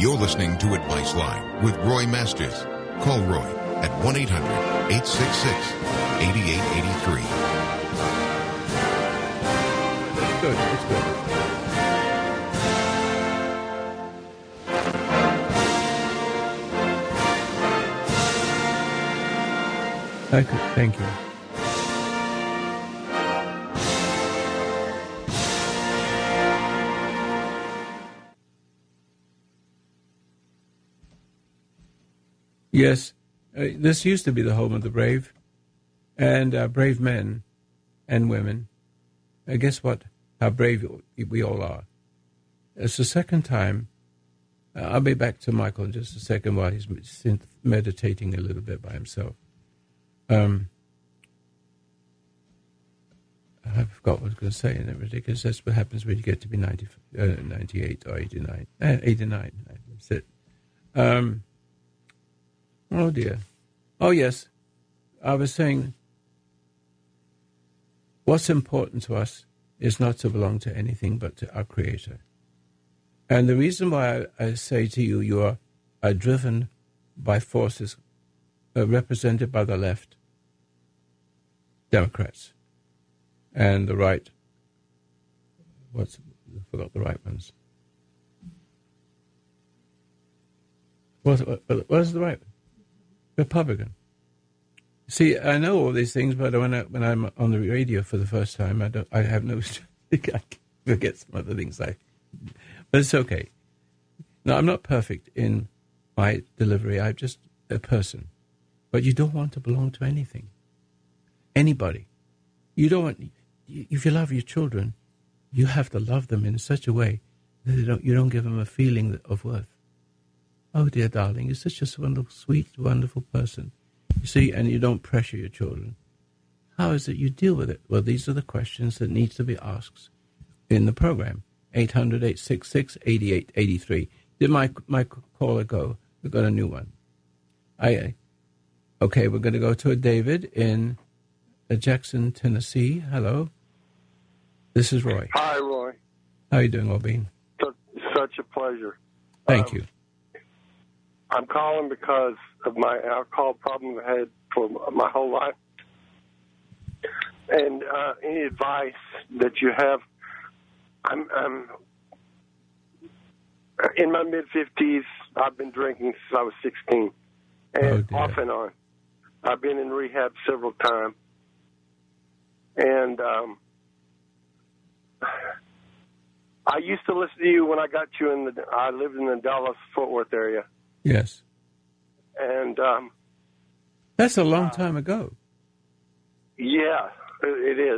You're listening to Advice Line with Roy Masters. Call Roy at 1-800-866-8883. It's good. It's good. Thank you. Yes, this used to be the home of the brave, and brave men and women. Guess what? How brave we all are. It's the second time. I'll be back to Michael in just a second while he's meditating a little bit by himself. I forgot what I was going to say, and it's ridiculous. That's what happens when you get to be 98 or 89. 89, that's it. Oh, dear. Oh, yes. I was saying, what's important to us is not to belong to anything but to our Creator. And the reason why I say to you, you are driven by forces represented by the left, Democrats, and the right. I forgot the right ones. What is the right one? Republican. See, I know all these things, but when I'm on the radio for the first time, I have no. I forget some other things. But it's okay. No, I'm not perfect in my delivery. I'm just a person. But you don't want to belong to anything, anybody. You don't want. If you love your children, you have to love them in such a way that you don't give them a feeling of worth. Oh, dear darling, you're such a wonderful, sweet, wonderful person. You see, and you don't pressure your children. How is it you deal with it? Well, these are the questions that need to be asked in the program. 800-866-8883. Did my caller go? We've got a new one. Okay, we're going to go to David in Jackson, Tennessee. Hello. This is Roy. Hi, Roy. How are you doing, Albin? Such a pleasure. Thank you. I'm calling because of my alcohol problem I had for my whole life. And any advice that you have, I'm in my mid-50s. I've been drinking since I was 16, and off and on. I've been in rehab several times. And I used to listen to you when I got you I lived in the Dallas-Fort Worth area. Yes. And that's a long time ago. Yeah, it is.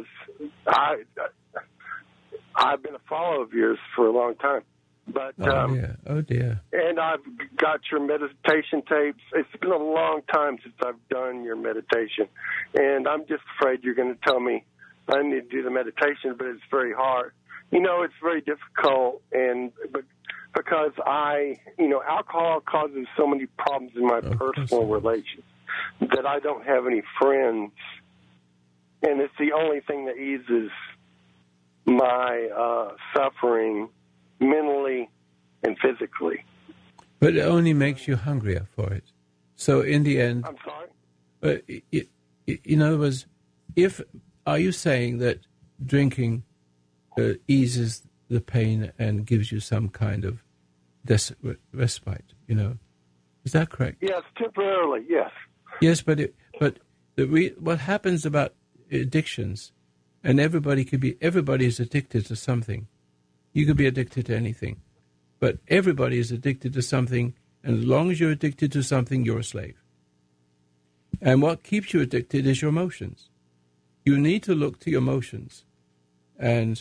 I've been a follower of yours for a long time. But oh dear. And I've got your meditation tapes. It's been a long time since I've done your meditation. And I'm just afraid you're going to tell me I need to do the meditation, but it's very hard. It's very difficult, but because alcohol causes so many problems in my personal relations that I don't have any friends, and it's the only thing that eases my suffering mentally and physically. But it only makes you hungrier for it. So in the end, I'm sorry. In other words, are you saying that drinking eases the pain and gives you some kind of respite? Is that correct? Yes, temporarily. Yes. Yes, but what happens about addictions, and everybody is addicted to something. You could be addicted to anything, but everybody is addicted to something, and as long as you're addicted to something, you're a slave. And what keeps you addicted is your emotions. You need to look to your emotions, and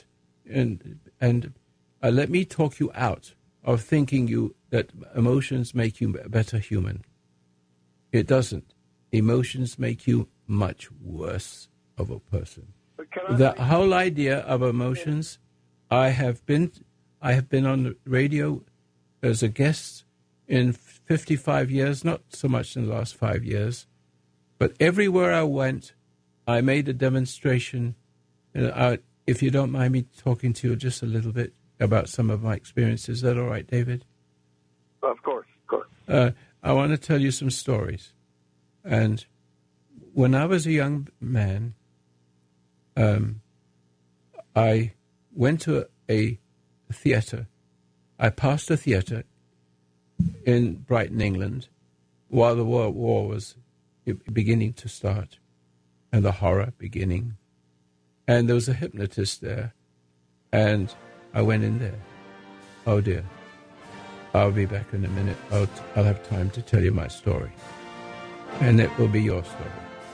let me talk you out of thinking that emotions make you a better human. It doesn't. Emotions make you much worse of a person. The whole idea of emotions, I have been on the radio as a guest in 55 years, not so much in the last 5 years, but everywhere I went, I made a demonstration. And if you don't mind me talking to you just a little bit about some of my experiences, is that all right, David? Of course, of course. I want to tell you some stories. And when I was a young man, I went to a theatre. I passed a theatre in Brighton, England, while the World War was beginning to start and the horror beginning. And there was a hypnotist there, and I went in there. Oh, dear. I'll be back in a minute. I'll have time to tell you my story. And it will be your story.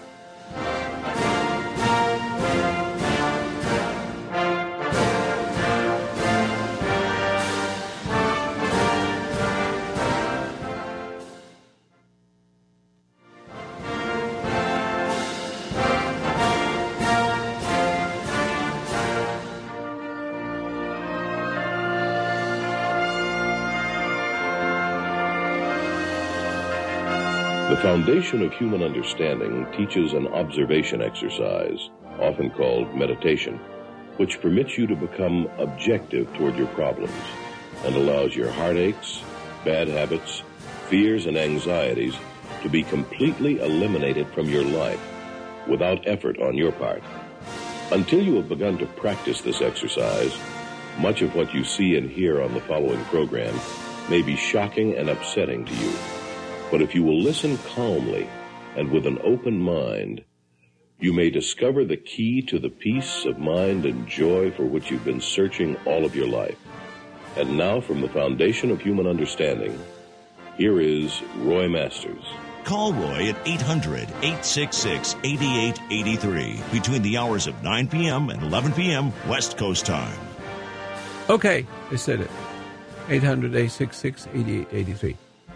The foundation of human understanding teaches an observation exercise, often called meditation, which permits you to become objective toward your problems and allows your heartaches, bad habits, fears, and anxieties to be completely eliminated from your life without effort on your part. Until you have begun to practice this exercise, much of what you see and hear on the following program may be shocking and upsetting to you. But if you will listen calmly and with an open mind, you may discover the key to the peace of mind and joy for which you've been searching all of your life. And now, from the foundation of human understanding, here is Roy Masters. Call Roy at 800-866-8883 between the hours of 9 p.m. and 11 p.m. West Coast time. Okay, I said it. 800-866-8883.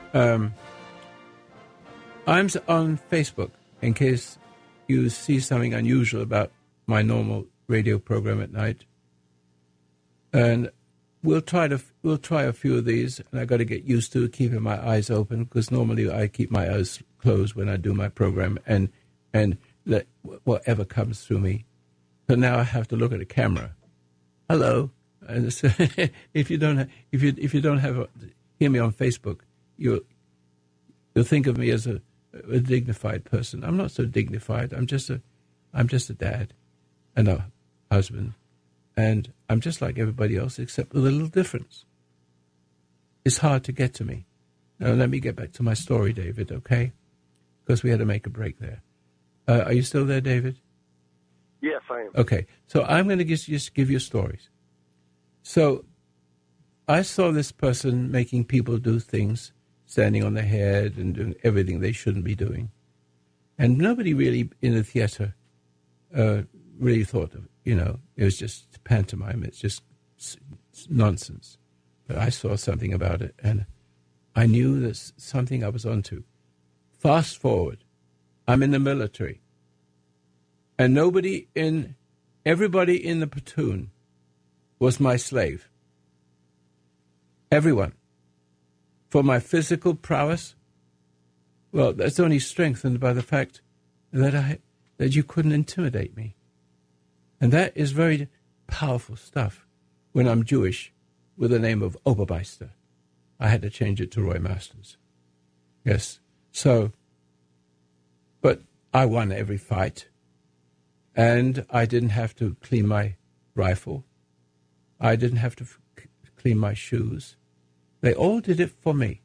I'm on Facebook in case you see something unusual about my normal radio program at night. And we'll try a few of these, and I got to get used to keeping my eyes open, because normally I keep my eyes closed when I do my program, and let whatever comes through me. So now I have to look at the camera. Hello. And so if you don't hear me on Facebook, you'll think of me as a dignified person. I'm not so dignified. I'm just a dad and a husband, and I'm just like everybody else, except with a little difference. It's hard to get to me. Now let me get back to my story, David. Okay, because we had to make a break there. Are you still there, David? Yes, I am. Okay, so I'm going to just give you stories. So I saw this person making people do things, standing on their head and doing everything they shouldn't be doing. And nobody really in the theater really thought of, it was just pantomime. It's just nonsense. But I saw something about it, and I knew there's something I was onto. Fast forward, I'm in the military, and everybody in the platoon was my slave. Everyone. For my physical prowess, well, that's only strengthened by the fact that you couldn't intimidate me. And that is very powerful stuff when I'm Jewish with the name of Obermeister. I had to change it to Roy Masters. Yes. So, but I won every fight, and I didn't have to clean my rifle. I didn't have to clean my shoes. They all did it for me.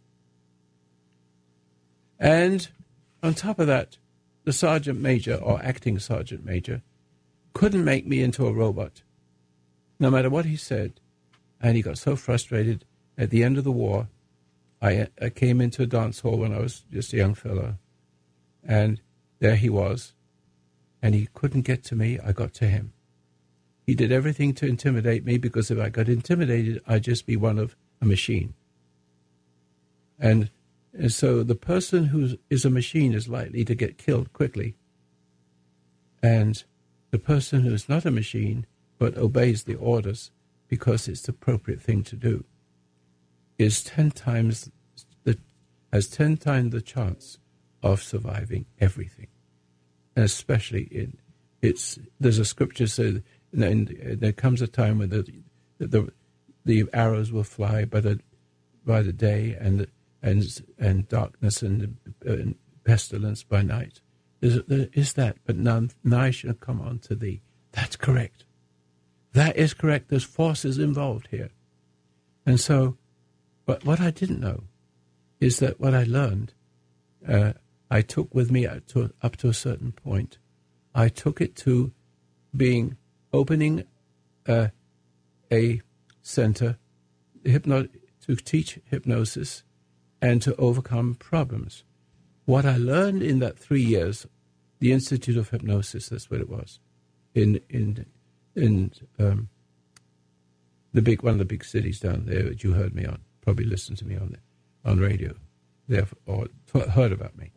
And on top of that, the sergeant major or acting sergeant major couldn't make me into a robot, no matter what he said. And he got so frustrated. At the end of the war, I came into a dance hall when I was just a young fellow, and there he was. And he couldn't get to me. I got to him. He did everything to intimidate me, because if I got intimidated, I'd just be one of a machine. And so the person who is a machine is likely to get killed quickly. And the person who is not a machine but obeys the orders because it's the appropriate thing to do has 10 times the chance of surviving everything. And especially there's a scripture says there comes a time when the arrows will fly by the day, and and darkness and pestilence by night. Is that, but none shall come unto thee. That's correct. That is correct. There's forces involved here. And so, but what I didn't know is that what I learned, I took with me up to a certain point. I took it to opening a center to teach hypnosis and to overcome problems. What I learned in that 3 years, the Institute of Hypnosis, that's what it was, in one of the big cities down there that you heard me on, probably listened to me on radio, or heard about me.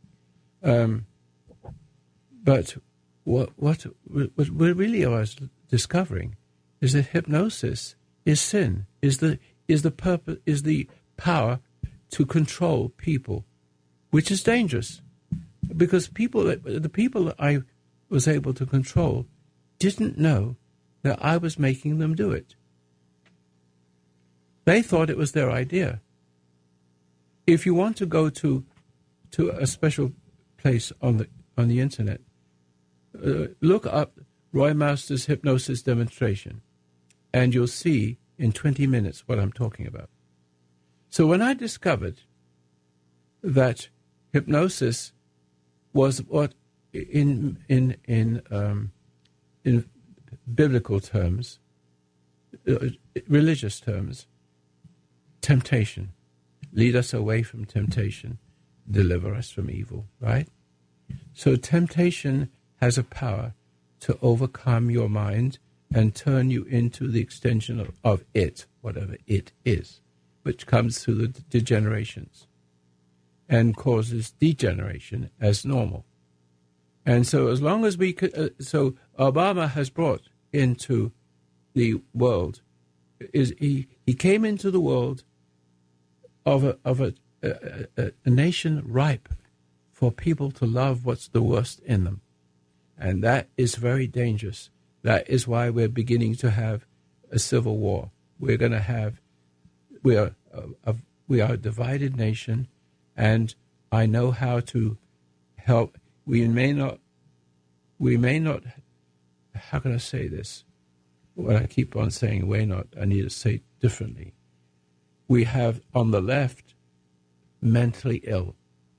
But what really I was discovering is that hypnosis is sin, is the purpose, is the power to control people, which is dangerous, because the people that I was able to control didn't know that I was making them do it. They thought it was their idea. If you want to go to a special place on the internet, look up Roy Masters hypnosis demonstration, and you'll see in 20 minutes what I'm talking about. So when I discovered that hypnosis was what in biblical terms, religious terms, temptation, lead us away from temptation, deliver us from evil, right? So temptation has a power to overcome your mind and turn you into the extension of it, whatever it is, which comes through the degenerations and causes degeneration as normal. And so as long as we could, so Obama has brought into the world, he came into the world of a nation ripe for people to love what's the worst in them. And that is very dangerous. That is why we're beginning to have a civil war. We are a divided nation, and I know how to help. We may not, how can I say this? When I keep on saying way not, I need to say it differently. We have on the left mentally ill.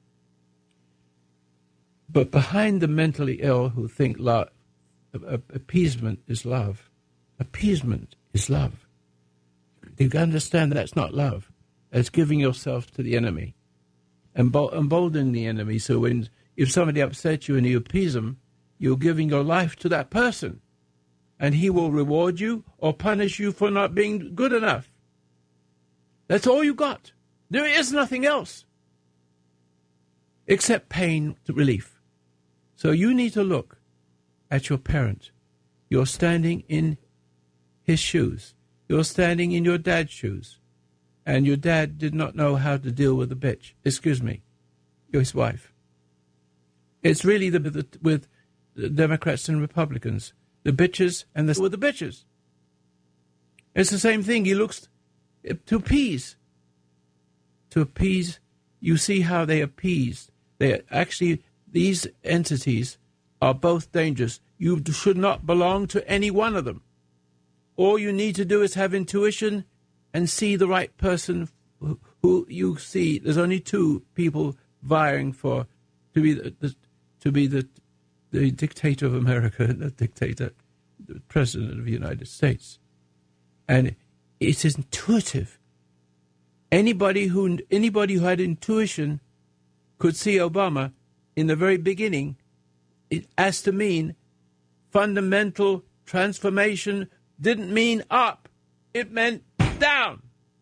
But behind the mentally ill who think love, appeasement is love. Appeasement is love. You can understand that's not love. It's giving yourself to the enemy, emboldening the enemy. So if somebody upsets you and you appease them, you're giving your life to that person, and he will reward you or punish you for not being good enough. That's all you got. There is nothing else except pain relief. So you need to look at your parent. You're standing in his shoes. You're standing in your dad's shoes. And your dad did not know how to deal with the bitch. Excuse me, his wife. It's really with the Democrats and Republicans. The bitches and with the bitches. It's the same thing. He looks to appease. To appease. You see how they appease. They actually, these entities are both dangerous. You should not belong to any one of them. All you need to do is have intuition and see the right person who you see. There's only two people vying to be the dictator of America, the president of the United States. And it is intuitive. Anybody who had intuition could see Obama in the very beginning. It has to mean fundamental transformation. Didn't mean up. It meant down.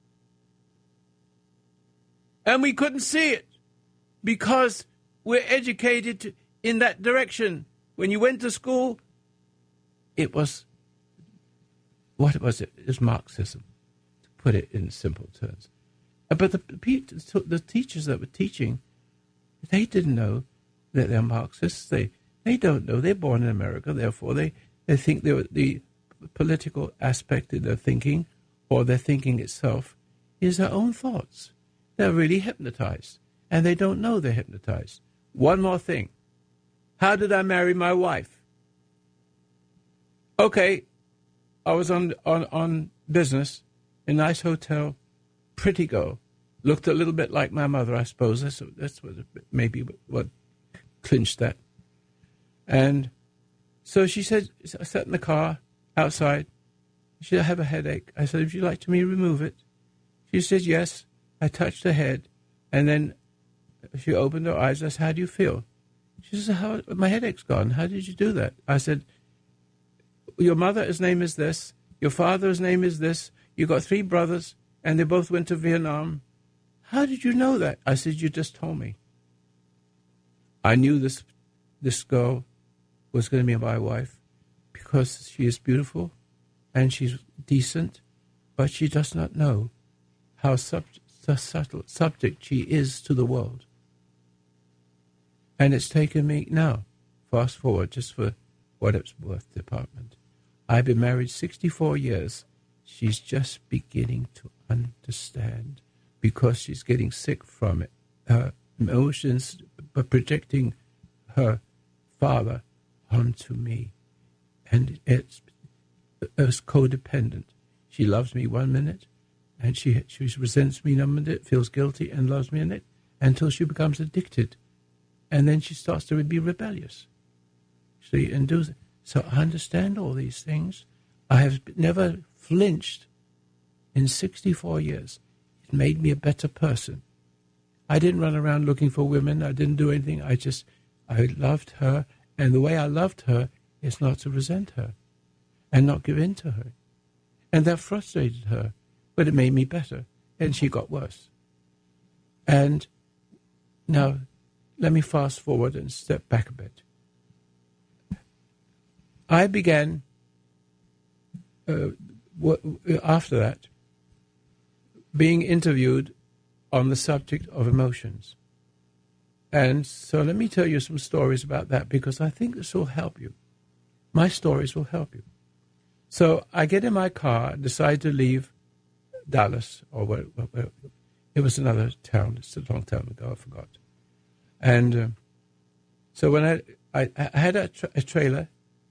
And we couldn't see it because we're educated in that direction. When you went to school, it was, what was it? It was Marxism, to put it in simple terms. But the teachers that were teaching, they didn't know that they're Marxists. They don't know. They're born in America, therefore they think the political aspect of their thinking, or their thinking itself, is their own thoughts. they're really hypnotized, and they don't know they're hypnotized. One more thing. How did I marry my wife? Okay, I was on business in a nice hotel, pretty girl, looked a little bit like my mother, I suppose. That's what maybe what clinched that. And so she said, I sat in the car outside. She said, I have a headache. I said, would you like me to remove it? She said, yes. I touched her head, and then she opened her eyes. I said, how do you feel? She said, my headache's gone. How did you do that? I said, your mother's name is this. Your father's name is this. You got 3 brothers, and they both went to Vietnam. How did you know that? I said, you just told me. I knew this girl was going to be my wife because she is beautiful and she's decent, but she does not know how subtle subject she is to the world. And it's taken me now, fast forward, just for what it's worth, department. I've been married 64 years. She's just beginning to understand because she's getting sick from it. Her emotions are projecting her father onto me. And it's codependent. She loves me 1 minute, and she resents me 1 minute, feels guilty, and loves me in it, until she becomes addicted. And then she starts to be rebellious. So I understand all these things. I have never flinched in 64 years. It made me a better person. I didn't run around looking for women. I didn't do anything. I loved her. And the way I loved her is not to resent her and not give in to her. And that frustrated her, but it made me better. And she got worse. And now, let me fast forward and step back a bit. I began, after that, being interviewed on the subject of emotions. And so let me tell you some stories about that, because I think this will help you. My stories will help you. So I get in my car, decide to leave Dallas, or where it was another town. It's a long time ago, I forgot. And so when I had a trailer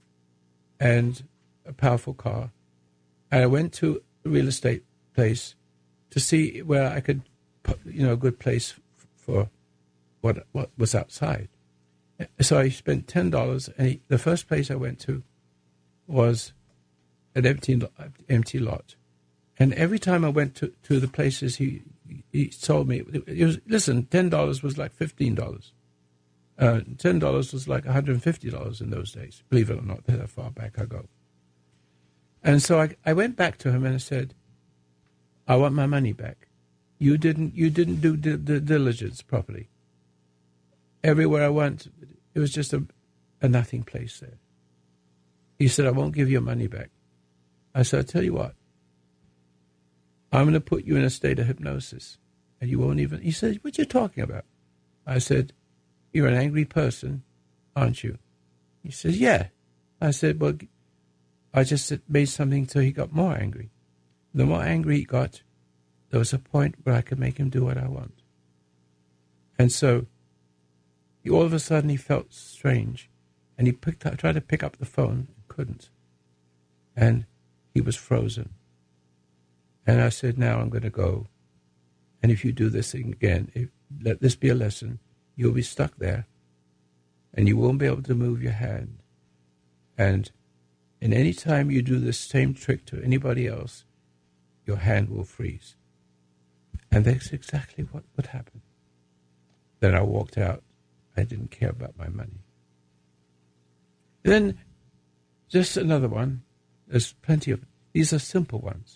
and a powerful car, and I went to a real estate place to see where I could put, a good place for what was outside. So I spent $10, and the first place I went to was an empty lot. And every time I went to the places he told me, listen, $10 was like $15. $10 was like $150 in those days, believe it or not, that's how far back I go. And so I went back to him and I said, I want my money back. You didn't do the diligence properly. Everywhere I went, it was just a nothing place there. He said, I won't give your money back. I said, I'll tell you what, I'm going to put you in a state of hypnosis, and you won't even... He said, what are you talking about? I said, you're an angry person, aren't you? He says, yeah. I said, well, I just made something so he got more angry. The more angry he got, there was a point where I could make him do what I want. And so all of a sudden he felt strange, and he tried to pick up the phone, and couldn't. And he was frozen. And I said, now I'm going to go. And if you do this thing again, let this be a lesson, you'll be stuck there, and you won't be able to move your hand. And any time you do this same trick to anybody else, your hand will freeze. And that's exactly what would happen. Then I walked out. I didn't care about my money. Then, just another one. There's plenty of... These are simple ones.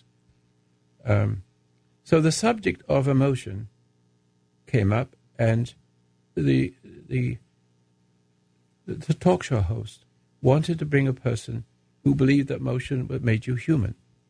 So the subject of emotion came up, and the talk show host wanted to bring a person who believed that emotion made you human.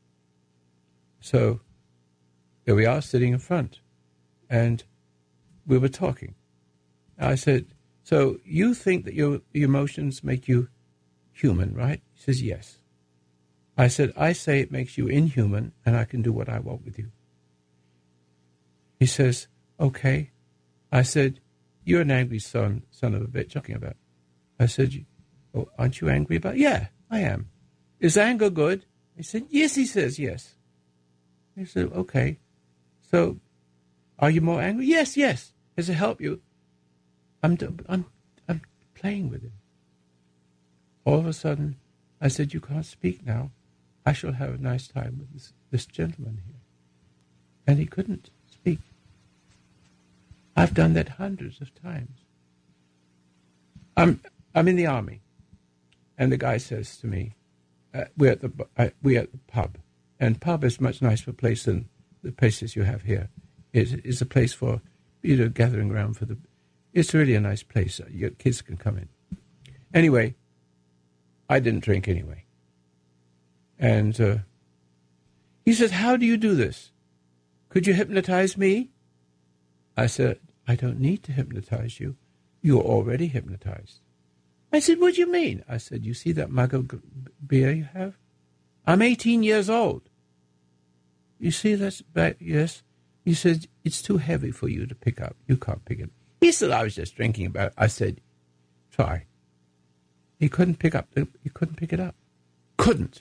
So here we are sitting in front, and we were talking. I said, so you think that your emotions make you human, right? He says, yes. I said, I say it makes you inhuman, and I can do what I want with you. He says, okay. I said, you're an angry son of a bitch. Talking about. I said, oh, aren't you angry about? Yeah, I am. Is anger good? He said, yes. He says, yes. I said, okay. So, are you more angry? Yes. Does it help you? I'm playing with him. All of a sudden, I said, you can't speak now. I shall have a nice time with this gentleman here. And he couldn't speak. I've done that hundreds of times. I'm in the army, and the guy says to me, we're at the pub, and pub is a much nicer place than the places you have here. It's a place for gathering around for It's really a nice place. Your kids can come in. Anyway, I didn't drink anyway, and he said, "How do you do this? Could you hypnotize me?" I said, "I don't need to hypnotize you. You're already hypnotized." I said, "What do you mean?" I said, "You see that mug of beer you have? I'm 18 years old. You see that's back?" Yes. He said, "It's too heavy for you to pick up. You can't pick it." He said, "I was just drinking about it." I said, "Try." He couldn't pick up. He couldn't pick it up. Couldn't.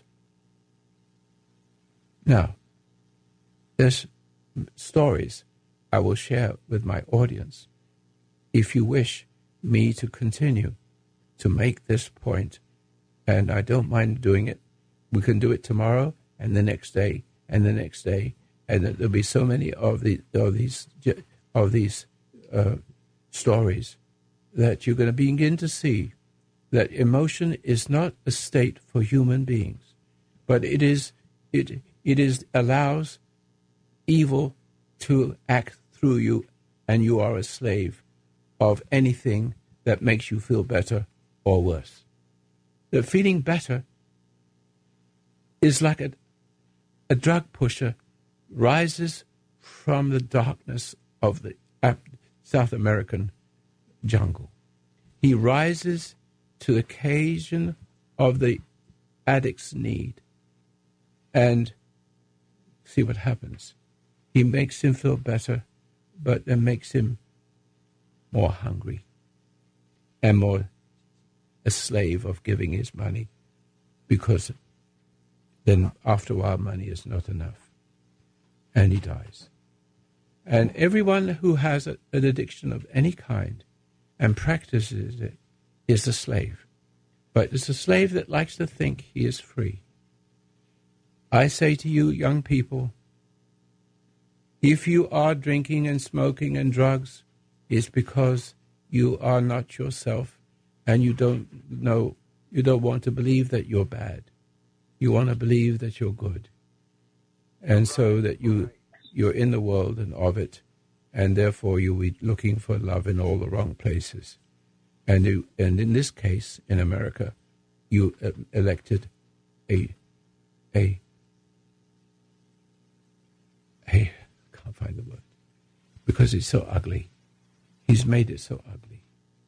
Now, there's stories I will share with my audience. If you wish me to continue to make this point, and I don't mind doing it, we can do it tomorrow and the next day and the next day, and there'll be so many of these stories that you're going to begin to see that emotion is not a state for human beings, but it allows evil to act through you, and you are a slave of anything that makes you feel better or worse. The feeling better is like a drug pusher rises from the darkness of the South American jungle. He rises to the occasion of the addict's need, and see what happens. He makes him feel better, but it makes him more hungry and more a slave of giving his money, because then after a while money is not enough, and he dies. And everyone who has an addiction of any kind and practices it is a slave. But it's a slave that likes to think he is free. I say to you, young people, if you are drinking and smoking and drugs, it's because you are not yourself, and you don't want to believe that you're bad. You want to believe that you're good. And so that you're in the world and of it, and therefore you'll be looking for love in all the wrong places. And in this case, in America, you elected I can't find the word, because it's so ugly. He's made it so ugly.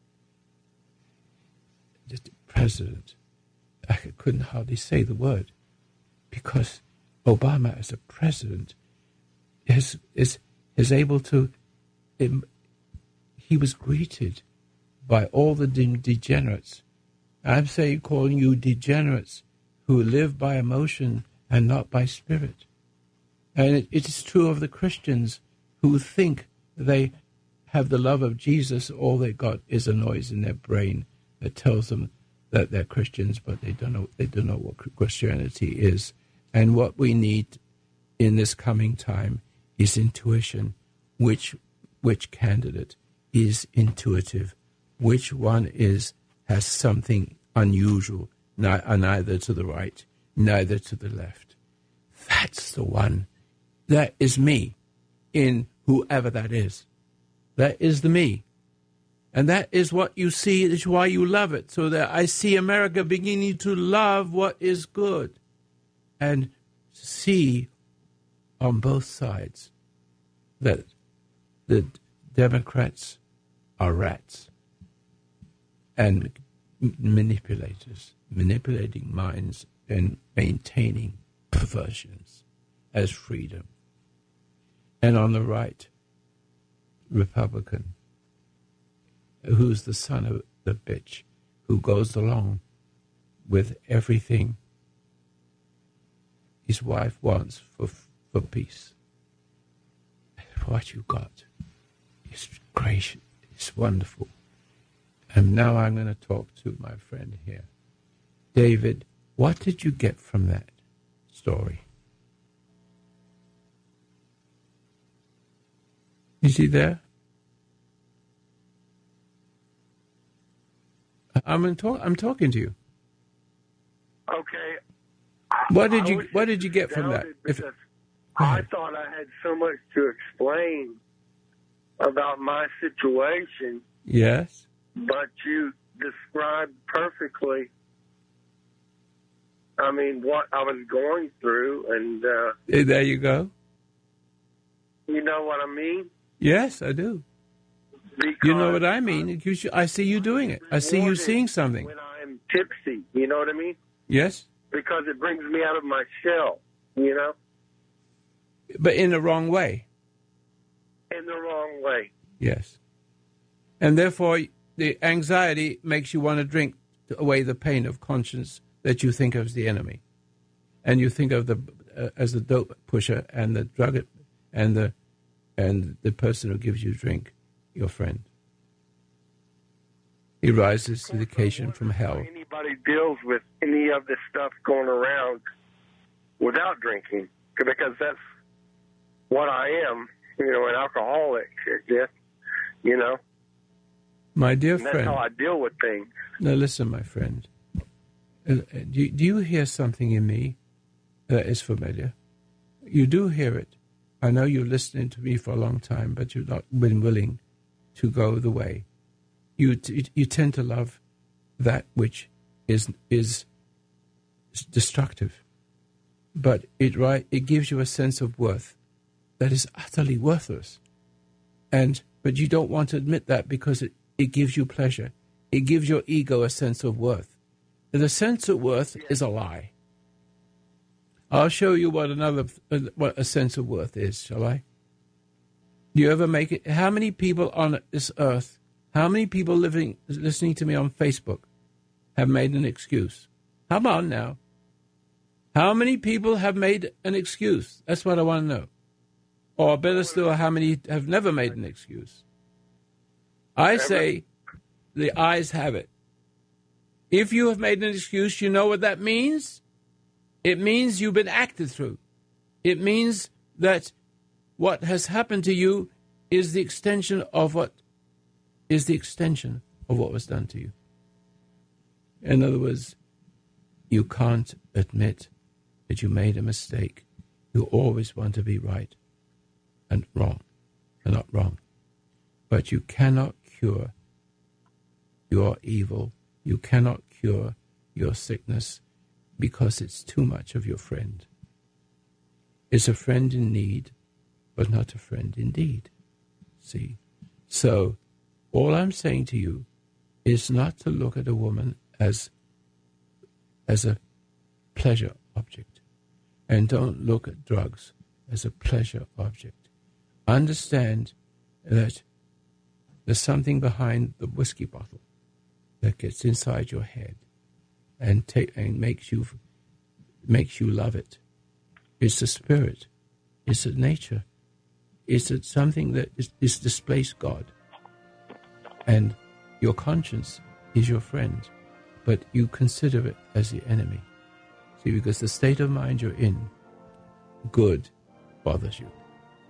Just president, I couldn't hardly say the word, because Obama as a president is able to, he was greeted by all the degenerates. I'm calling you degenerates who live by emotion and not by spirit. And it is true of the Christians who think they have the love of Jesus. All they got is a noise in their brain that tells them that they're Christians, but they don't know what Christianity is. And what we need in this coming time is intuition. Which candidate is intuitive? Which one has something unusual, neither to the right, neither to the left? That's the one. That is me, in whoever that is. That is the me. And that is what you see, is why you love it. So that I see America beginning to love what is good and see on both sides that the Democrats are rats and manipulators, manipulating minds and maintaining perversions as freedom. And on the right, Republican who's the son of the bitch who goes along with everything his wife wants for peace. What you got is gracious, it's wonderful. And now I'm going to talk to my friend here. David, what did you get from that story? Is he there? I'm talking to you. Okay. What did you get from that? I thought I had so much to explain about my situation. Yes. But you described perfectly, I mean, what I was going through, and there you go. You know what I mean? Yes, I do. Because you know what I mean? I see you doing it. I see you seeing something. When I'm tipsy, you know what I mean? Yes. Because it brings me out of my shell, you know? But in the wrong way. In the wrong way. Yes. And therefore, the anxiety makes you want to drink away the pain of conscience that you think of as the enemy. And you think of as the dope pusher and the drug and the person who gives you drink, your friend. He rises to the occasion from hell. Anybody deals with any of this stuff going around without drinking, because that's what I am, you know, an alcoholic, you know. My dear and that's friend. That's how I deal with things. Now listen, my friend. Do you hear something in me that is familiar? You do hear it. I know you're listening to me for a long time, but you've not been willing to go the way. You tend to love that which is destructive, but it gives you a sense of worth that is utterly worthless, but you don't want to admit that because it gives you pleasure. It gives your ego a sense of worth. And the sense of worth is a lie. I'll show you what a sense of worth is, shall I? Do you ever make it? How many people on this earth, how many people listening to me on Facebook have made an excuse? Come on now. How many people have made an excuse? That's what I want to know. Or better still, how many have never made an excuse? I say the ayes have it. If you have made an excuse, you know what that means? It means you've been acted through. It means that what has happened to you is the extension of what was done to you. In other words, you can't admit that you made a mistake. You always want to be right and wrong, and not wrong. But you cannot cure your evil. You cannot cure your sickness because it's too much of your friend. It's a friend in need, but not a friend indeed. See? So, all I'm saying to you is not to look at a woman as a pleasure object. And don't look at drugs as a pleasure object. Understand that there's something behind the whiskey bottle that gets inside your head and makes you love it. It's the spirit. It's the nature. It's something that is displaced God. And your conscience is your friend, but you consider it as the enemy. See, because the state of mind you're in, good bothers you.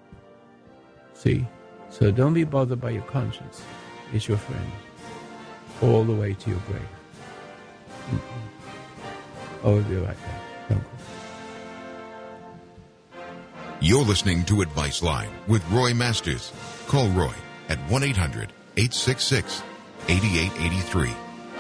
See? So don't be bothered by your conscience. It's your friend. All the way to your grave. I'll be right back. Don't go. You're listening to Advice Line with Roy Masters. Call Roy at 1-800-866-8883.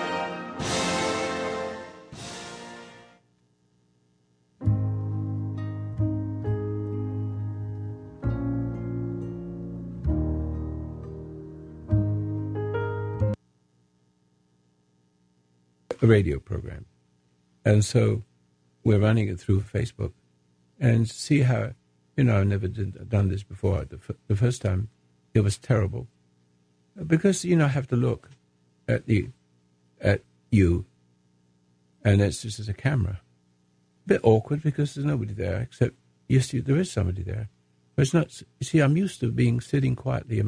A radio program. And so we're running it through Facebook and see how, I've never done this before. The first time it was terrible. Because, I have to look at you, and it's just as a camera. A bit awkward because there's nobody there, except, yes, there is somebody there. But it's not, you see, I'm used to sitting quietly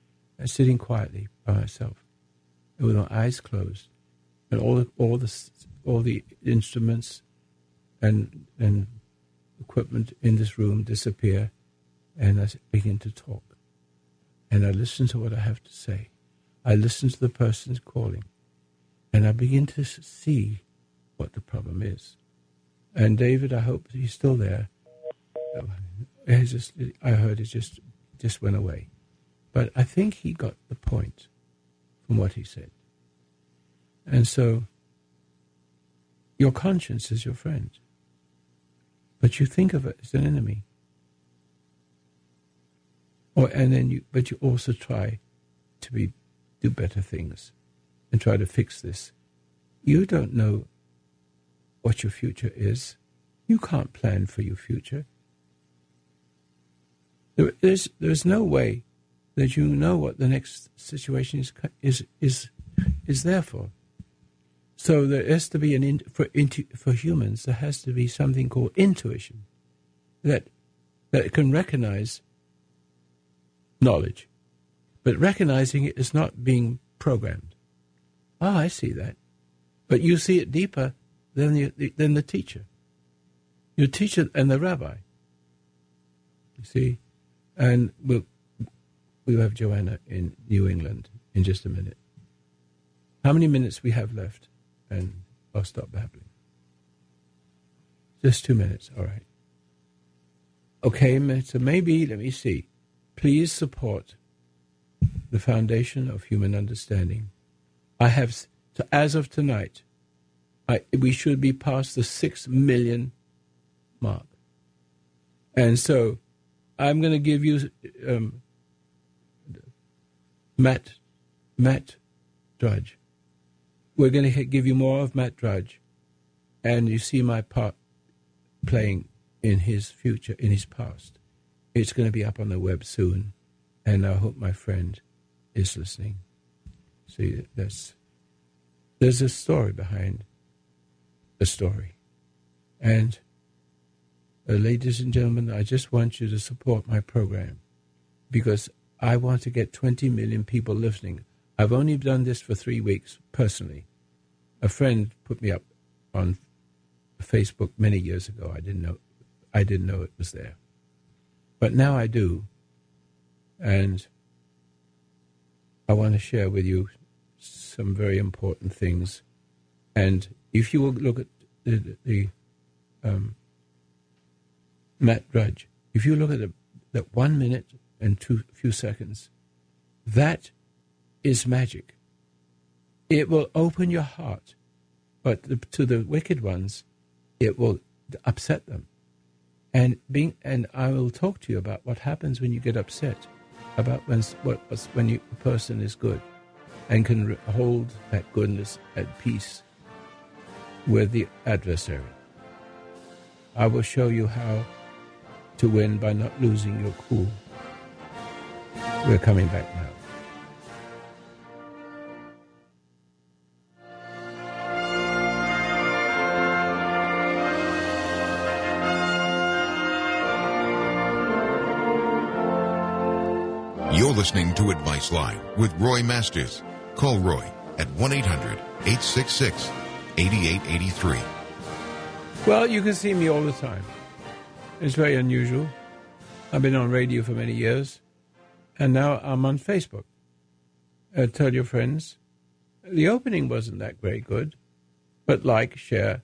by myself, with my eyes closed, and all the instruments and equipment in this room disappear, and I begin to talk. And I listen to what I have to say. I listen to the person calling, and I begin to see what the problem is. And David, I hope he's still there. I heard it just went away. But I think he got the point from what he said. And so, your conscience is your friend. But you think of it as an enemy. But you also try to do better things and try to fix this. You don't know what your future is. You can't plan for your future. There's no way that you know what the next situation is there for. So there has to be for humans. There has to be something called intuition that can recognize knowledge, but recognizing it is not being programmed. I see that, but you see it deeper than the teacher, your teacher and the rabbi. You see, and we'll have Joanna in New England in just a minute. How many minutes we have left? And I'll stop babbling. Just 2 minutes, all right. Okay, so maybe, let me see. Please support the Foundation of Human Understanding. As of tonight, we should be past the 6 million mark. And so I'm going to give you Matt Drudge. We're going to give you more of Matt Drudge. And you see my part playing in his future, in his past. It's going to be up on the web soon. And I hope my friend is listening. See, there's a story behind the story. And ladies and gentlemen, I just want you to support my program because I want to get 20 million people listening. I've only done this for 3 weeks personally. A friend put me up on Facebook many years ago. I didn't know it was there. But now I do. And I want to share with you some very important things. And if you will look at the Matt Drudge, if you look at that 1 minute and few seconds, that is magic. It will open your heart, but to the wicked ones, it will upset them. And I will talk to you about what happens when you get upset, about when a person is good and can hold that goodness at peace with the adversary. I will show you how to win by not losing your cool. We're coming back now. You're listening to Advice Line with Roy Masters. Call Roy at 1-800-866-8883. Well, you can see me all the time. It's very unusual. I've been on radio for many years, and now I'm on Facebook. Tell your friends. The opening wasn't that very good, but like, share,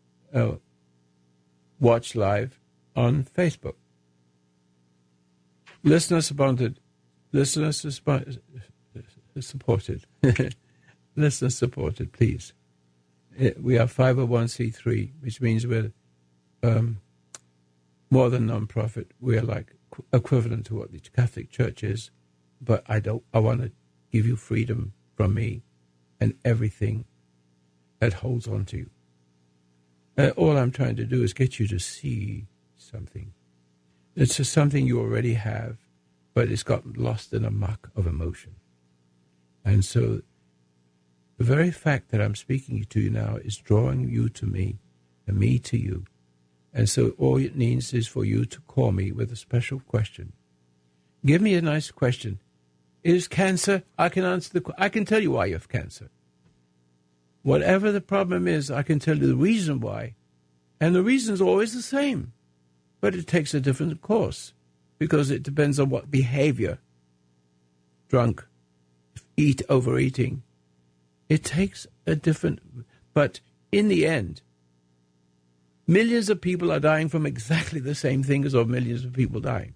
watch live on Facebook. Listener supported. Listener supported. Listener supported, please. We are 501c3, which means we're more than non-profit. We're like equivalent to what the Catholic Church is, but I want to give you freedom from me and everything that holds on to you. All I'm trying to do is get you to see something. It's just something you already have, but it's got lost in a muck of emotion. And so the very fact that I'm speaking to you now is drawing you to me and me to you. And so all it needs is for you to call me with a special question. Give me a nice question. Is cancer? I can answer I can tell you why you have cancer. Whatever the problem is, I can tell you the reason why. And the reason is always the same. But it takes a different course because it depends on what behavior. Drunk, overeating. It takes a different... But in the end, millions of people are dying from exactly the same things, or millions of people dying.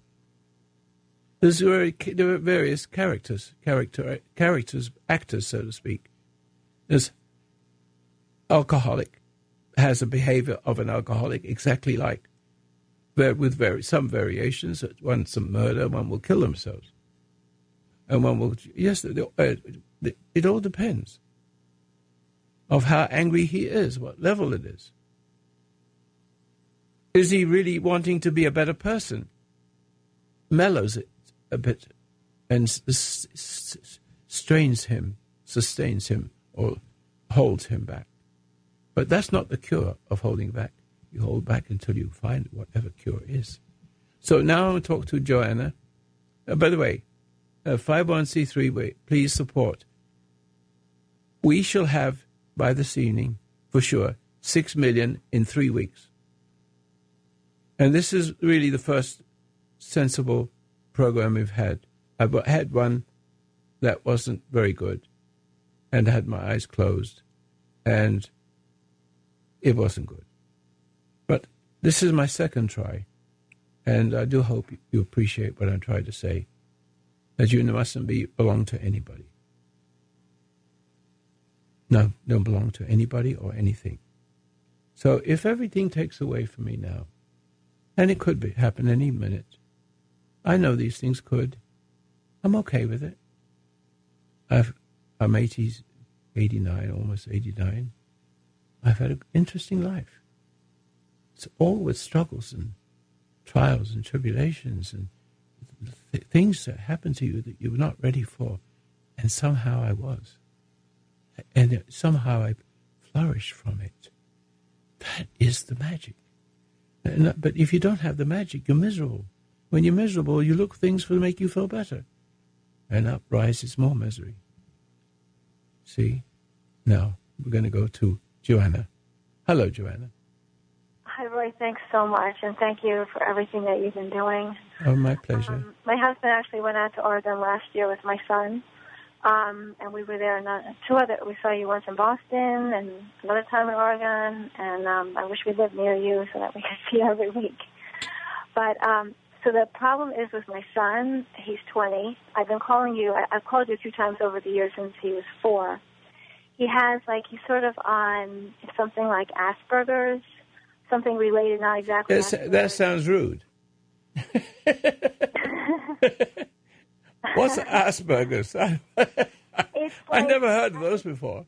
There are various characters, actors, so to speak. There's alcoholic, has a behavior of an alcoholic, exactly like, with some variations. One, some murder, one will kill themselves. And one will, yes, it all depends of how angry he is, what level it is. Is he really wanting to be a better person? Mellows it a bit and strains him, sustains him, or holds him back. But that's not the cure of holding back. You hold back until you find whatever cure is. So now I'm going to talk to Joanna. By the way, 501c3, please support. We shall have, by this evening, for sure, 6 million in 3 weeks. And this is really the first sensible program we've had. I've had one that wasn't very good and had my eyes closed, and it wasn't good. But this is my second try, and I do hope you appreciate what I'm trying to say, that you mustn't belong to anybody. No, don't belong to anybody or anything. So if everything takes away from me now, and it could happen any minute, I know these things could. I'm okay with it. I'm 89, almost 89. I've had an interesting life. It's all with struggles and trials and tribulations and things that happen to you that you're not ready for. And somehow I was. And somehow I flourished from it. That is the magic. But if you don't have the magic, you're miserable. When you're miserable, you look things to make you feel better. And up rises more misery. See? Now, we're going to go to Joanna. Hello, Joanna. Hi, Roy. Thanks so much, and thank you for everything that you've been doing. Oh, my pleasure. My husband actually went out to Oregon last year with my son, and we were there. We saw you once in Boston and another time in Oregon, and I wish we lived near you so that we could see you every week. But so the problem is with my son. He's 20. I've been calling you. I've called you a few times over the years since he was 4. He has, he's sort of on something like Asperger's, something related, not exactly. That sounds rude. What's Asperger's? I never heard of those before.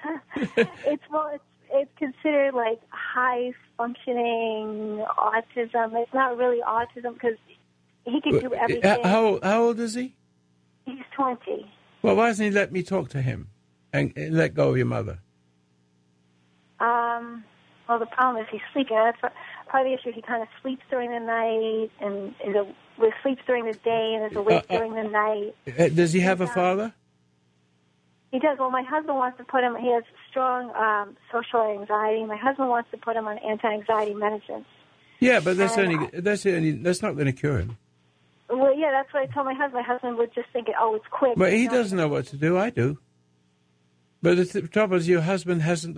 It's considered like high functioning autism. It's not really autism because he can do everything. How old is he? He's 20. Well, why doesn't he let me talk to him and let go of your mother? Well, the problem is he's sleeping. That's part of the issue. He kind of sleeps during the night and sleeps during the day and is awake during the night. Does he have a father? He does. Well, my husband wants to put him. He has strong social anxiety. My husband wants to put him on anti-anxiety medicine. Yeah, but that's not going to cure him. Well, yeah, that's what I told my husband. My husband would just think, it's quick. But he doesn't know what to do. I do. But the trouble is, your husband hasn't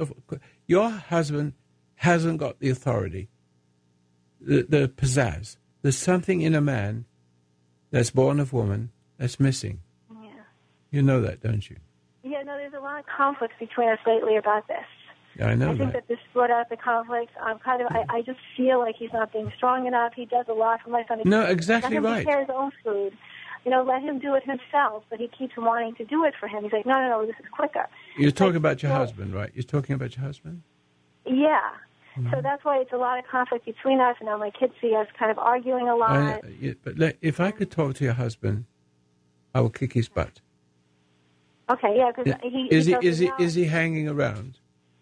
got the authority, the pizzazz. There's something in a man that's born of woman that's missing. Yeah. You know that, don't you? Yeah, no, there's a lot of conflicts between us lately about this. Yeah, I know I think that this brought out the conflicts. I just feel like he's not being strong enough. He does a lot for my son. No, exactly right. Let him prepare his own food. Let him do it himself, but he keeps wanting to do it for him. He's like, no, this is quicker. You're talking about your husband, right? You're talking about your husband? Yeah. So that's why it's a lot of conflict between us. And now my kids see us kind of arguing a lot. If I could talk to your husband, I will kick his butt. Okay, yeah, because is he hanging around?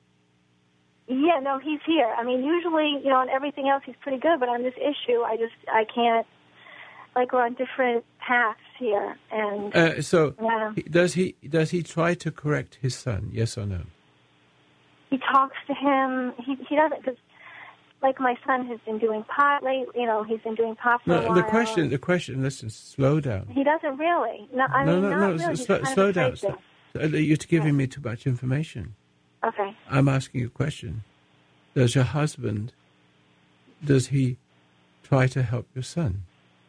Yeah, no, he's here. I mean, usually, on everything else he's pretty good, but on this issue, I can't. Like, we're on different paths here, and does he try to correct his son? Yes or no? He talks to him. He doesn't, because like my son has been doing pot lately. He's been doing pot for a while. The question. Listen, slow down. He doesn't really. No. Really. Slow down. You're giving me too much information. Okay. I'm asking you a question. Does your husband? Does he try to help your son?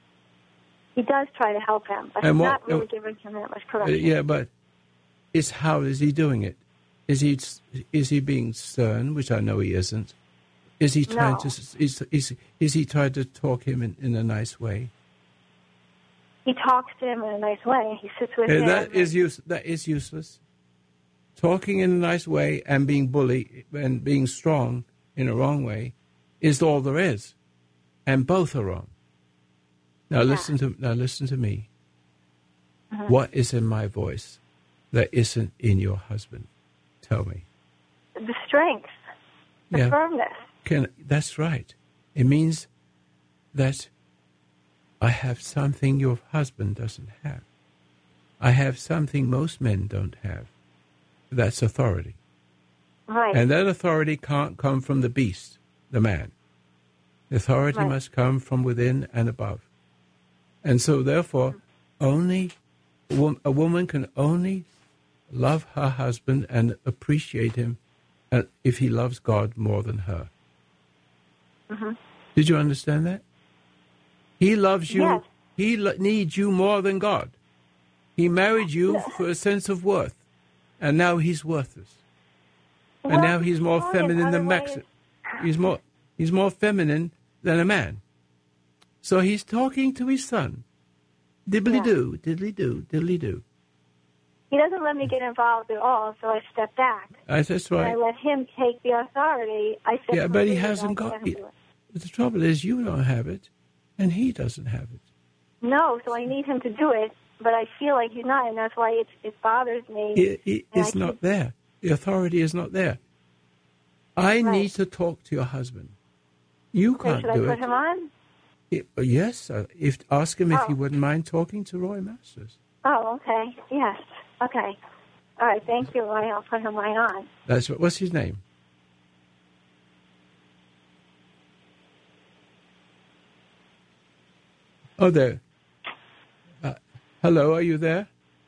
He does try to help him, but he's not really giving him that much correction. Yeah, but how is he doing it? Is he being stern, which I know he isn't? Is he trying to? Is he trying to talk him in a nice way? He talks to him in a nice way. He sits with him. That is useless. Talking in a nice way and being bully and being strong in a wrong way is all there is, and both are wrong. Now listen to me. What is in my voice that isn't in your husband? Tell me. The strength, the firmness. That's right. It means that I have something your husband doesn't have. I have something most men don't have. That's authority. Right. And that authority can't come from the beast, the man. The authority must come from within and above. And so, therefore, only a woman can only love her husband and appreciate him if he loves God more than her. Mm-hmm. Did you understand that? He loves you. Yes. He needs you more than God. He married you for a sense of worth, and now he's worthless. And now he's more feminine than Max. He's more feminine than a man. So he's talking to his son. Diddly-doo, diddly-doo, diddly-doo. He doesn't let me get involved at all, so I step back. That's right. And I let him take the authority. But he hasn't got it. But the trouble is you don't have it, and he doesn't have it. No, so I need him to do it, but I feel like he's not, and that's why it bothers me. It's not there. The authority is not there. I need to talk to your husband. You can't do it. Should I put him on? Yes. Ask him if he wouldn't mind talking to Roy Masters. Oh, okay. Yes. Okay. All right. Thank you, Roy. I'll put him right on. That's what's his name? Oh, there. Hello, are you there?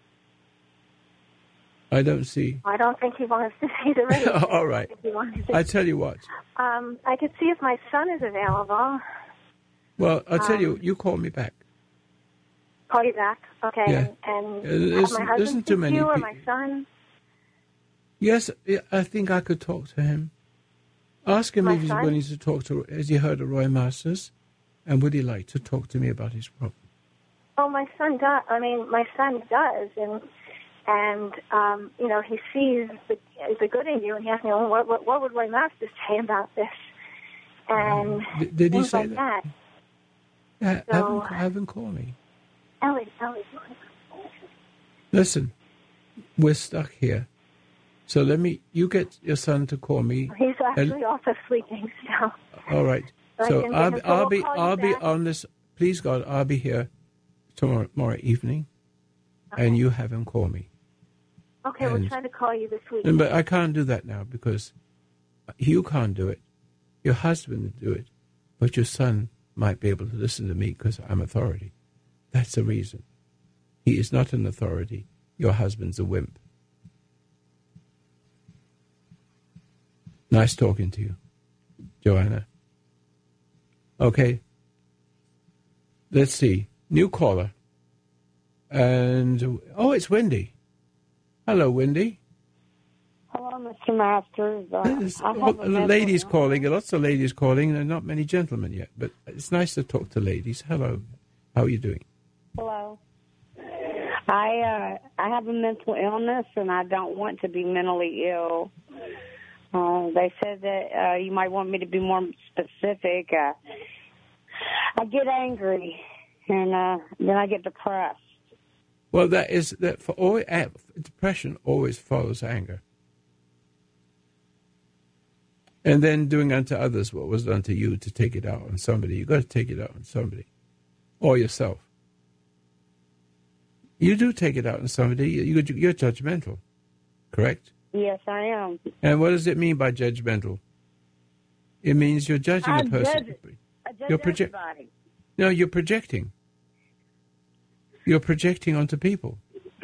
I don't see. I don't think he wants to see the radio. All right. I tell you what. I could see if my son is available. Well, I'll tell you. You call me back. Call you back, okay? Yeah. And listen, my husband too many you or people. my son? Yes, I think I could talk to him. Ask him if he's son? willing to talk to. Has he heard of Roy Masters? And would he like to talk to me about his problem? Oh, my son does. My son does, and he sees the good in you, and he asked me, what would Roy Masters say about this? And did he things say like that? Have him call me. Ellie. Listen, we're stuck here. So you get your son to call me. He's actually also sleeping still. All right. So I'll be on this. Please God, I'll be here tomorrow evening, and you have him call me. Okay, we'll try to call you this week. But I can't do that now because you can't do it. Your husband will do it, but your son might be able to listen to me because I'm authority. That's the reason. He is not an authority. Your husband's a wimp. Nice talking to you, Joanna. Okay. Let's see. New caller. And, it's Wendy. Hello, Wendy. Hello, Mr. Masters. Ladies calling. Lots of ladies calling, and not many gentlemen yet. But it's nice to talk to ladies. Hello. How are you doing? Hello. I have a mental illness, and I don't want to be mentally ill. They said that you might want me to be more specific. I get angry, and then I get depressed. Well, that for all depression always follows anger. And then doing unto others what was done to you, to take it out on somebody. You've got to take it out on somebody or yourself. You do take it out on somebody. You're judgmental, correct? Yes, I am. And what does it mean by judgmental? It means you're judging a person. I judge everybody. No, you're projecting. You're projecting onto people,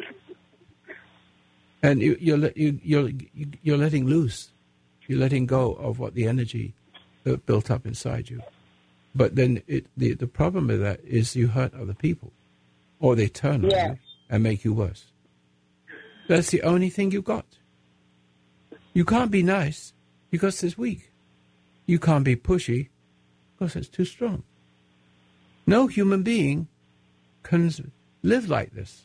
and you're letting loose. You're letting go of what the energy that built up inside you. But then the problem with that is you hurt other people, or they turn on you and make you worse. That's the only thing you got. You can't be nice because it's weak. You can't be pushy because it's too strong. No human being can live like this.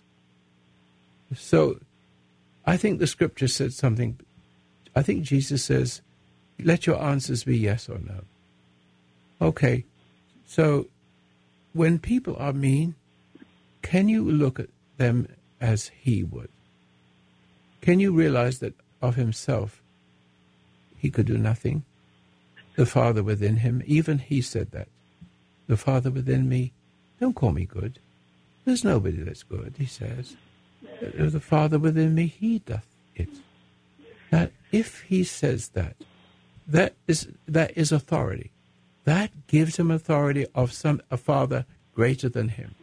So I think the scripture said something. I think Jesus says, let your answers be yes or no. Okay, so when people are mean, can you look at them as he would? Can you realize that of himself, he could do nothing? The Father within him, even he said that. The Father within me, don't call me good. There's nobody that's good, he says. The Father within me, he doth it. Now, if he says that, that is authority. That gives him authority of a Father greater than him.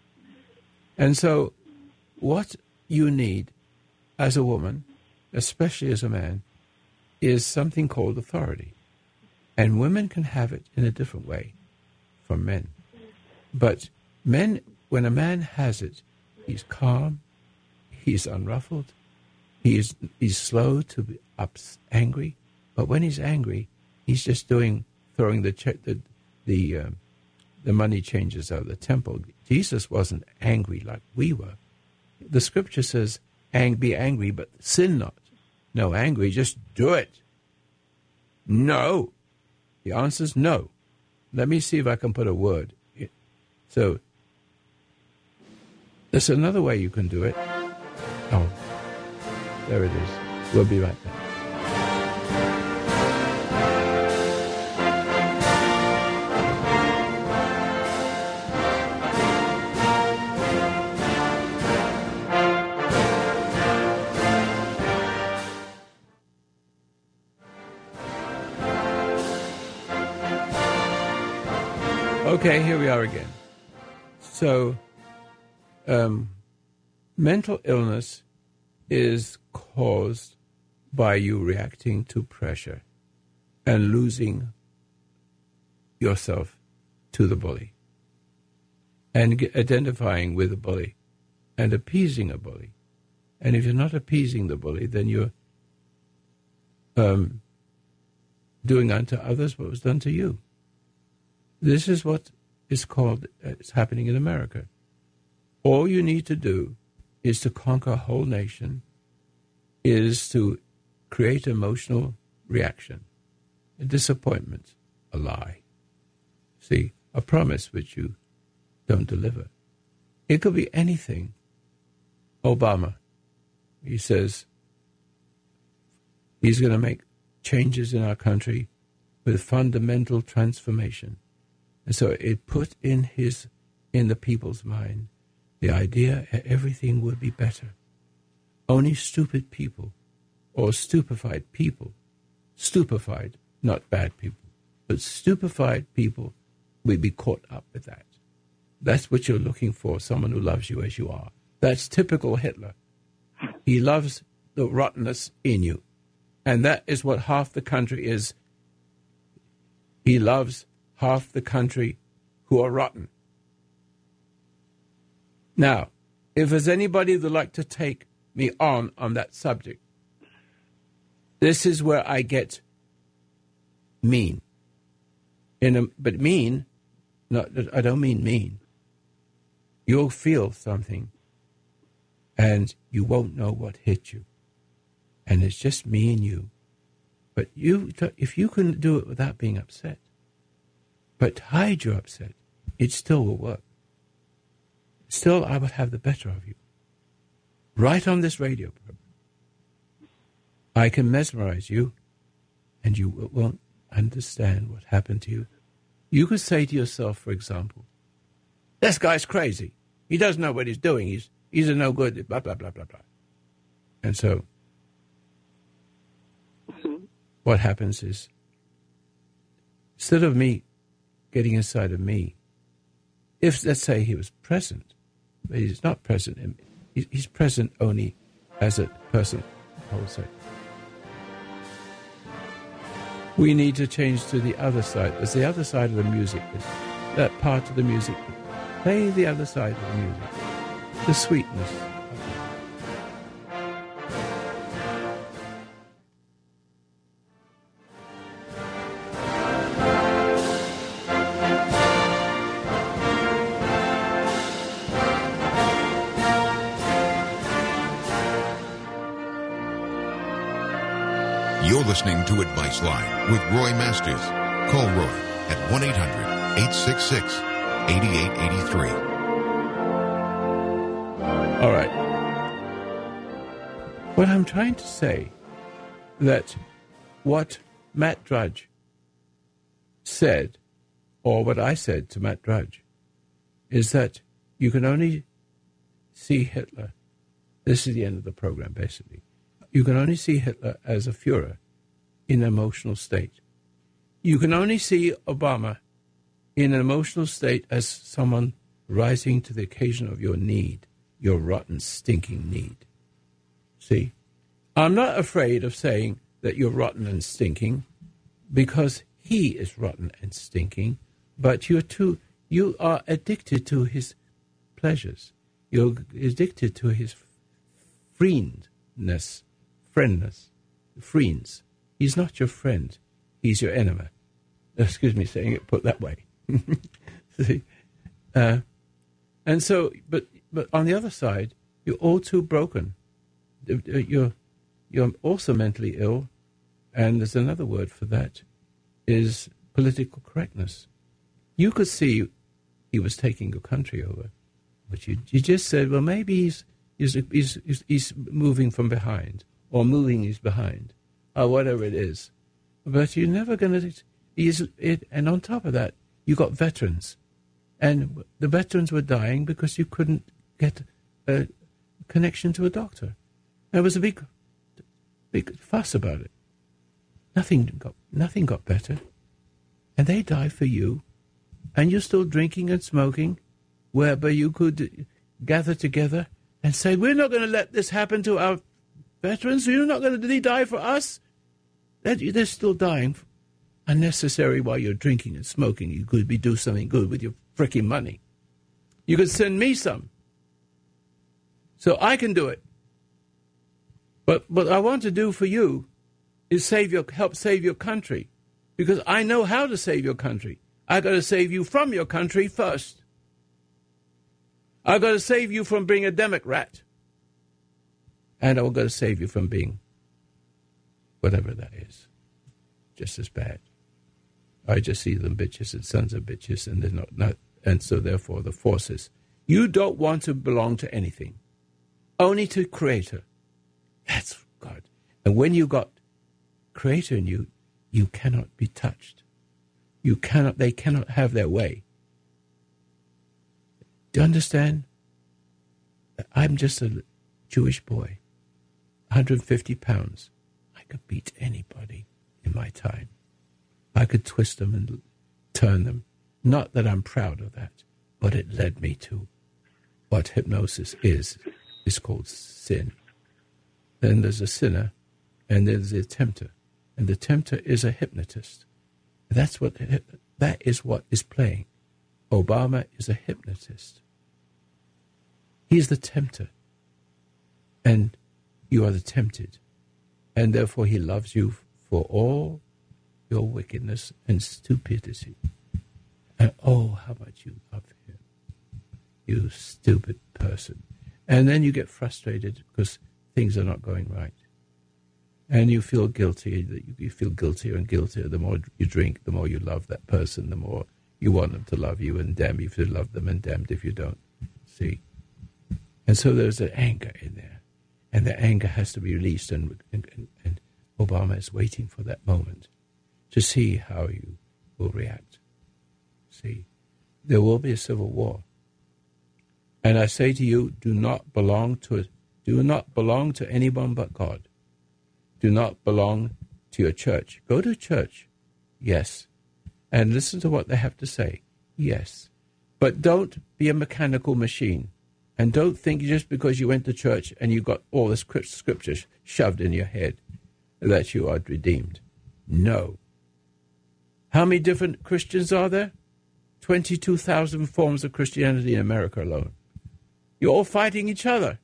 And so what you need as a woman, especially as a man, is something called authority. And women can have it in a different way from men. But men, when a man has it, he's calm, he's unruffled, he's slow to be angry. But when he's angry, he's just throwing the money changers out of the temple. Jesus wasn't angry like we were. The scripture says, be angry, but sin not. No, angry, just do it. No. The answer is no. Let me see if I can put a word. So, there's another way you can do it. Oh, there it is. We'll be right back. Okay, here we are again. So, mental illness is caused by you reacting to pressure and losing yourself to the bully and identifying with the bully and appeasing a bully. And if you're not appeasing the bully, then you're doing unto others what was done to you. This is what is called, it's happening in America. All you need to do is to conquer a whole nation, is to create emotional reaction, a disappointment, a lie. See, a promise which you don't deliver. It could be anything. Obama, he says he's going to make changes in our country with fundamental transformation. And so it put in the people's mind the idea that everything would be better. Only stupid people or stupefied, not bad people, but stupefied people will be caught up with that. That's what you're looking for, someone who loves you as you are. That's typical Hitler. He loves the rottenness in you. And that is what half the country is. He loves half the country who are rotten. Now, if there's anybody that'd like to take me on that subject, this is where I get mean. But mean, I don't mean mean. You'll feel something, and you won't know what hit you. And it's just me and you. But if you can do it without being upset, but hide your upset, it still will work. Still, I will have the better of you. Right on this radio program. I can mesmerize you, and you won't understand what happened to you. You could say to yourself, for example, this guy's crazy. He doesn't know what he's doing. He's a no good, blah, blah, blah, blah, blah. And so what happens is, instead of me getting inside of me, if, let's say, he was present, but he's not present, he's present only as a person, I would say. We need to change to the other side. There's the other side of the music. That part of the music. Play the other side of the music. The sweetness. You're listening to Advice Line with Roy Masters. Call Roy at 1-800-866-8883. All right. What I'm trying to say, that what Matt Drudge said, or what I said to Matt Drudge, is that you can only see Hitler. This is the end of the program, basically. You can only see Hitler as a Führer in an emotional state. You can only see Obama in an emotional state as someone rising to the occasion of your need, your rotten, stinking need. See? I'm not afraid of saying that you're rotten and stinking, because he is rotten and stinking, but you are addicted to his pleasures. You're addicted to his friendness. Friends. He's not your friend. He's your enemy. Excuse me saying it put that way. See? And so, but on the other side, you're all too broken. You're also mentally ill, and there's another word for that, is political correctness. You could see he was taking your country over, but you just said, well, maybe he's moving from behind, or moving his behind, or whatever it is. But you're never going to... And on top of that, you got veterans. And the veterans were dying because you couldn't get a connection to a doctor. There was a big fuss about it. Nothing got better. And they died for you. And you're still drinking and smoking, whereby you could gather together and say, we're not going to let this happen to our veterans. You're not going to die for us. They're still dying unnecessary while you're drinking and smoking. You could do something good with your freaking money. You could send me some. So I can do it. But what I want to do for you is help save your country. Because I know how to save your country. I got to save you from your country first. I got to save you from being a Democrat. And I've got to save you from being whatever that is. Just as bad. I just see them bitches and sons of bitches, and they're not, and so therefore the forces. You don't want to belong to anything. Only to Creator. That's God. And when you got Creator in you, you cannot be touched. They cannot have their way. Do you understand? I'm just a Jewish boy, 150 pounds. I could beat anybody in my time. I could twist them and turn them. Not that I'm proud of that, but it led me to what hypnosis is. It's called sin. Then there's a sinner, and there's a tempter. And the tempter is a hypnotist. That is what is playing. Obama is a hypnotist. He's the tempter. And you are the tempted. And therefore he loves you for all your wickedness and stupidity. And oh, how much you love him. You stupid person. And then you get frustrated because things are not going right. And you feel guilty. You feel guiltier and guiltier. The more you drink, the more you love that person, the more you want them to love you, and damn if you love them, and damned if you don't. See? And so there's an anger in there. And the anger has to be released, and Obama is waiting for that moment to see how you will react. See? There will be a civil war. And I say to you, do not belong to anyone but God. Do not belong to your church. Go to church, yes, and listen to what they have to say, yes. But don't be a mechanical machine, and don't think just because you went to church and you got all the scriptures shoved in your head that you are redeemed. No. How many different Christians are there? 22,000 forms of Christianity in America alone. You're all fighting each other.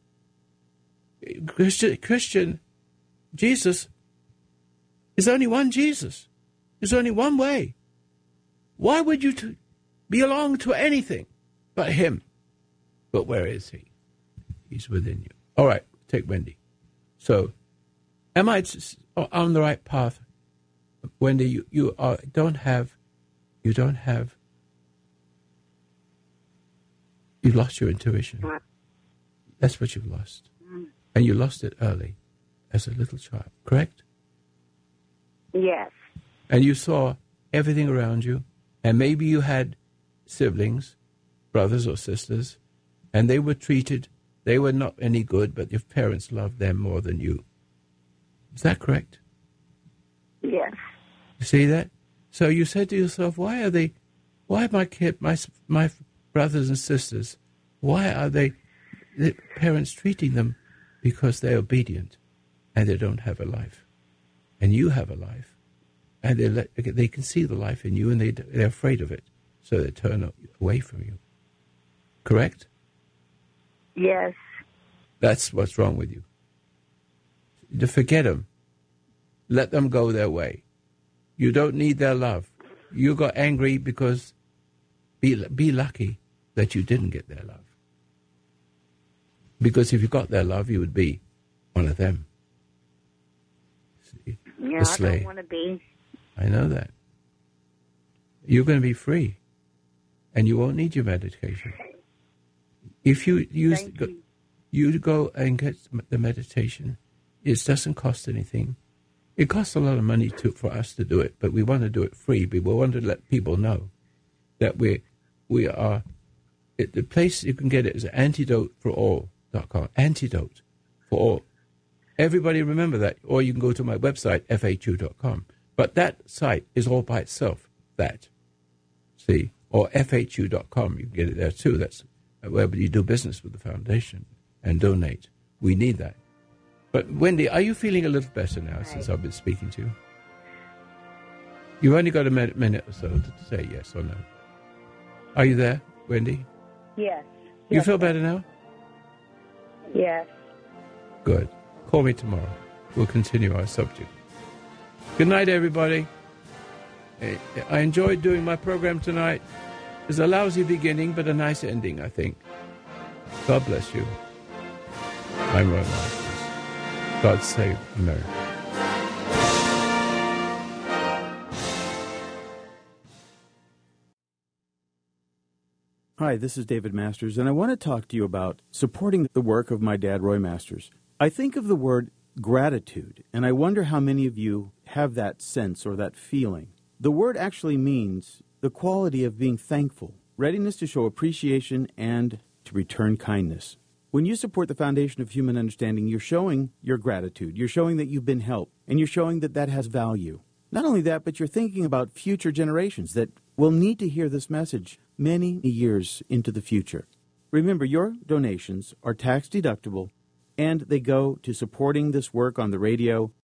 Christian Jesus is only one Jesus. There's only one way. Why would you belong to anything but him? But where is he? He's within you. All right, take Wendy. So, am I on the right path? Wendy, you lost your intuition. That's what you've lost. And you lost it early, as a little child, correct? Yes. And you saw everything around you, and maybe you had siblings, brothers or sisters, and they were not any good, but your parents loved them more than you. Is that correct? Yes. You see that? So you said to yourself, why my brothers and sisters, why are the parents treating them? Because they're obedient, and they don't have a life. And you have a life. And they can see the life in you, and they're afraid of it. So they turn away from you. Correct? Yes. That's what's wrong with you. To forget them. Let them go their way. You don't need their love. You got angry because be lucky that you didn't get their love. Because if you got their love, you would be one of them. See? Yeah, the slave. I don't want to be. I know that. You're going to be free, and you won't need your medication. If you go and get the meditation, it doesn't cost anything. It costs a lot of money for us to do it, but we want to do it free. We want to let people know that we are. The place you can get it is antidoteforall.com. Antidote for all. Everybody remember that. Or you can go to my website, FHU.com. But that site is all by itself, that. See? Or FHU.com. You can get it there too. That's where you do business with the foundation and donate. We need that. But Wendy, are you feeling a little better now since I've been speaking to you? You've only got a minute or so to say yes or no. Are you there, Wendy? Yes. You feel better now? Yes. Good. Call me tomorrow. We'll continue our subject. Good night, everybody. I enjoyed doing my program tonight. It's a lousy beginning, but a nice ending, I think. God bless you. I'm Roy Masters. God save America. Hi, this is David Masters, and I want to talk to you about supporting the work of my dad, Roy Masters. I think of the word gratitude, and I wonder how many of you have that sense or that feeling. The word actually means the quality of being thankful, readiness to show appreciation, and to return kindness. When you support the Foundation of Human Understanding, you're showing your gratitude. You're showing that you've been helped, and you're showing that that has value. Not only that, but you're thinking about future generations that will need to hear this message many years into the future. Remember, your donations are tax deductible, and they go to supporting this work on the radio